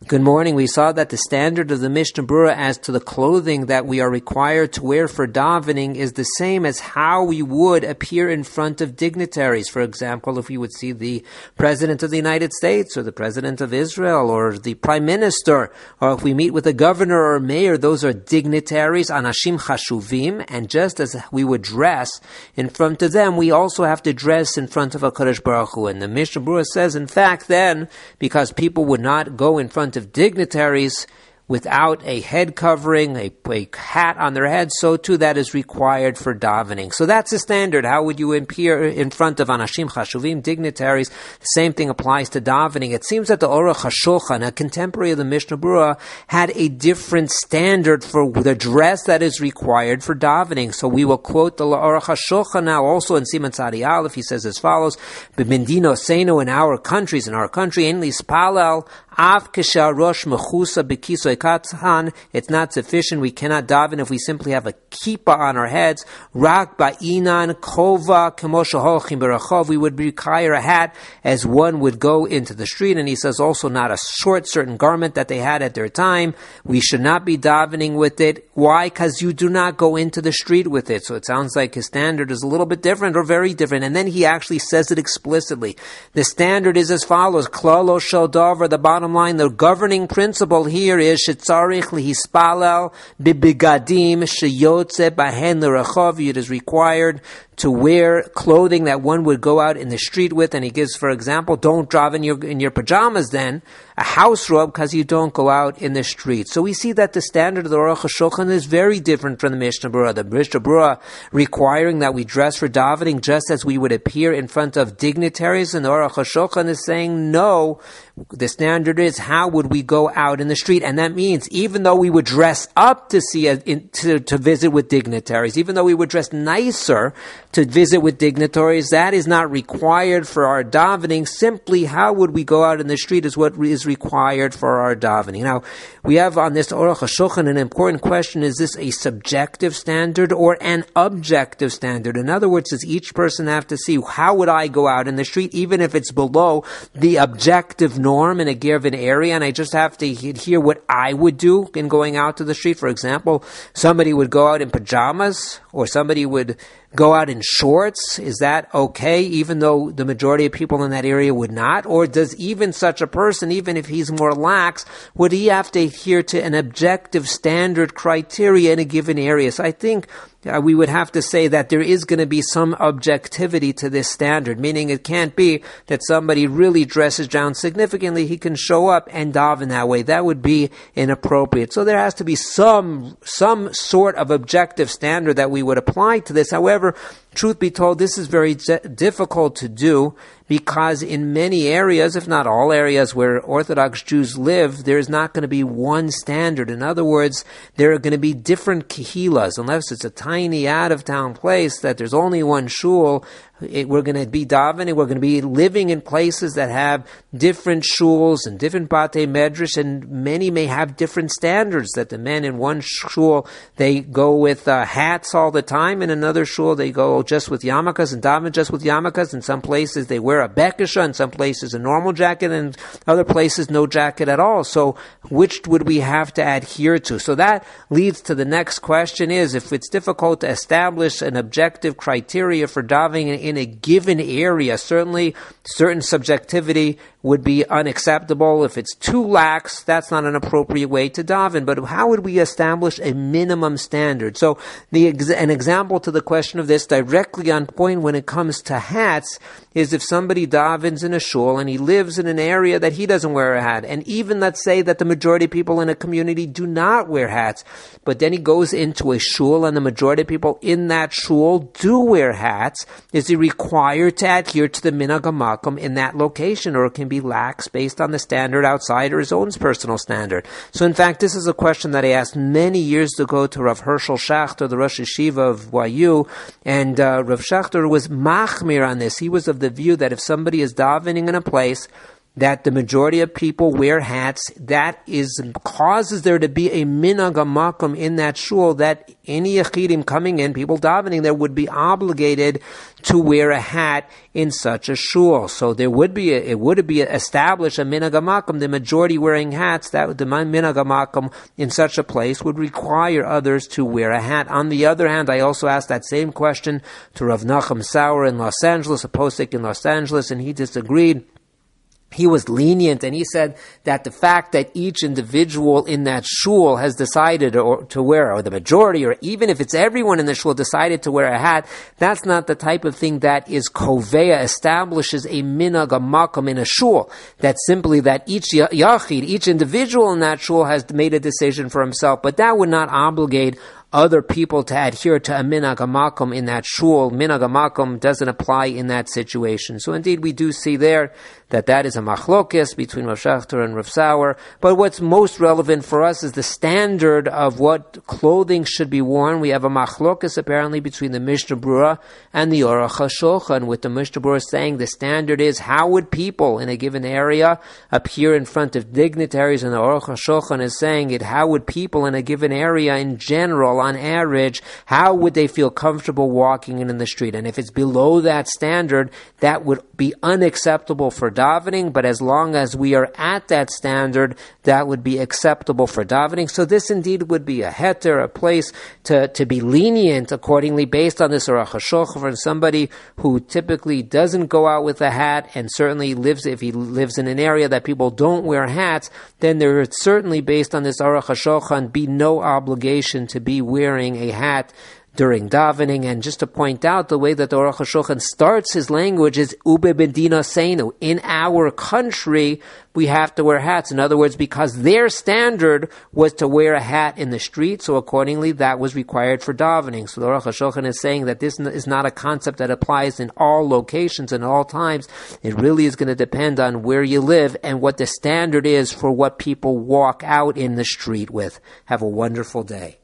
Good morning. We saw that the standard of the Mishnah Berurah as to the clothing that we are required to wear for davening is the same as how we would appear in front of dignitaries. For example, if we would see the President of the United States or the President of Israel or the Prime Minister, or if we meet with a governor or a mayor, those are dignitaries, anashim chashuvim, and just as we would dress in front of them, we also have to dress in front of HaKadosh Baruch Hu. And the Mishnah Berurah says, in fact, then, because people would not go in front of dignitaries without a head covering, a hat on their head, so too that is required for davening. So that's the standard. How would you appear in front of anashim chashuvim, dignitaries? The same thing applies to davening. It seems that the Aruch HaShulchan, a contemporary of the Mishnah Berurah, had a different standard for the dress that is required for davening. So we will quote the Aruch HaShulchan now, also in Siman Tzadi Aleph. He says as follows: "B'mindino seinu, in our countries, in our country, ein lispalel av k'shel rosh mechusa b'kiso katzhan." It's not sufficient. We cannot daven if we simply have a kippah on our heads. Rak ba'inan kova k'moshe holchim berachov. We would require a hat as one would go into the street. And he says also not a short certain garment that they had at their time. We should not be davening with it. Why? Because you do not go into the street with it. So it sounds like his standard is a little bit different or very different. And then he actually says it explicitly. The standard is as follows: klalo shel davar. The bottom line, the governing principle here is shetzarich lihispalel bibigadim sheyotze bahen l'rachov. It is required to wear clothing that one would go out in the street with. And he gives, for example, don't drive in your pajamas then, a house robe, because you don't go out in the street. So we see that the standard of the Aruch HaShulchan is very different from the Mishnah Berurah. The Mishnah Berurah requiring that we dress for davening just as we would appear in front of dignitaries, and the Aruch HaShulchan is saying no, the standard is how would we go out in the street. And that means even though we would dress up to to visit with dignitaries, even though we would dress nicer to visit with dignitaries, that is not required for our davening. Simply how would we go out in the street is what is required for our davening. Now, we have on this Aruch HaShulchan an important question: is this a subjective standard or an objective standard? In other words, does each person have to see how would I go out in the street, even if it's below the objective norm in a given area, and I just have to hear what I would do in going out to the street? For example, somebody would go out in pajamas, or somebody would go out in shorts. Is that okay, even though the majority of people in that area would not? Or does even such a person, even if he's more lax, would he have to adhere to an objective standard criteria in a given area? So I think we would have to say that there is going to be some objectivity to this standard, meaning it can't be that somebody really dresses down significantly, he can show up and daven that way. That would be inappropriate. So there has to be some sort of objective standard that we would apply to this. However, truth be told, this is very difficult to do, because in many areas, if not all areas where Orthodox Jews live, there's not going to be one standard. In other words, there are going to be different kehilas. Unless it's a tiny out-of-town place that there's only one shul, we're going to be davening, we're going to be living in places that have different shuls and different batei medrash, and many may have different standards, that the men in one shul, they go with hats all the time, in another shul they go just with yarmulkes and daven just with yarmulkes. In some places they wear a bekisha, in some places a normal jacket, and other places no jacket at all. So which would we have to adhere to? So that leads to the next question: is if it's difficult to establish an objective criteria for davening in a given area, certainly certain subjectivity would be unacceptable. If it's too lax, that's not an appropriate way to daven. But how would we establish a minimum standard? So an example to the question of this, directly on point when it comes to hats, is if somebody davens in a shul and he lives in an area that he doesn't wear a hat, and even let's say that the majority of people in a community do not wear hats, but then he goes into a shul and the majority of people in that shul do wear hats, is he required to adhere to the minhag hamakom in that location, or it can be lax based on the standard outside or his own personal standard? So in fact, this is a question that I asked many years ago to Rav Hershel Schachter, the Rosh Yeshiva of YU, and Rav Schachter was machmir on this. He was of the view that if somebody is davening in a place that the majority of people wear hats, that causes there to be a minhag hamakom in that shul, that any yechidim coming in, people davening there, would be obligated to wear a hat in such a shul. So it would be established a minhag hamakom, the majority wearing hats, that the minhag hamakom in such a place would require others to wear a hat. On the other hand, I also asked that same question to Rav Nachum Sauer in Los Angeles, a posek in Los Angeles, and he disagreed. He was lenient, and he said that the fact that each individual in that shul has decided to wear, or the majority, or even if it's everyone in the shul decided to wear a hat, that's not the type of thing that is koveya, establishes a minhag hamakom in a shul. That's simply that each yachid, each individual in that shul has made a decision for himself, but that would not obligate other people to adhere to a minhag hamakom in that shul. Minhag hamakom doesn't apply in that situation. So indeed, we do see there that is a machlokes between Rav Schachter and Rav Sauer. But what's most relevant for us is the standard of what clothing should be worn. We have a machlokes apparently between the Mishnah Berurah and the Aruch HaShulchan, with the Mishnah Berurah saying the standard is how would people in a given area appear in front of dignitaries, and the Aruch HaShulchan is saying it, how would people in a given area in general, on average, how would they feel comfortable walking in the street? And if it's below that standard, that would be unacceptable for davening, but as long as we are at that standard, that would be acceptable for davening. So this indeed would be a heter, a place to be lenient accordingly based on this Aruch HaShulchan for somebody who typically doesn't go out with a hat, and certainly if he lives in an area that people don't wear hats, then there would certainly, based on this Aruch HaShulchan, be no obligation to be wearing a hat during davening. And just to point out, the way that the Aruch HaShulchan starts his language is ube bedina seinu. In our country, we have to wear hats. In other words, because their standard was to wear a hat in the street, so accordingly that was required for davening. So the Aruch HaShulchan is saying that this is not a concept that applies in all locations and all times. It really is going to depend on where you live and what the standard is for what people walk out in the street with. Have a wonderful day.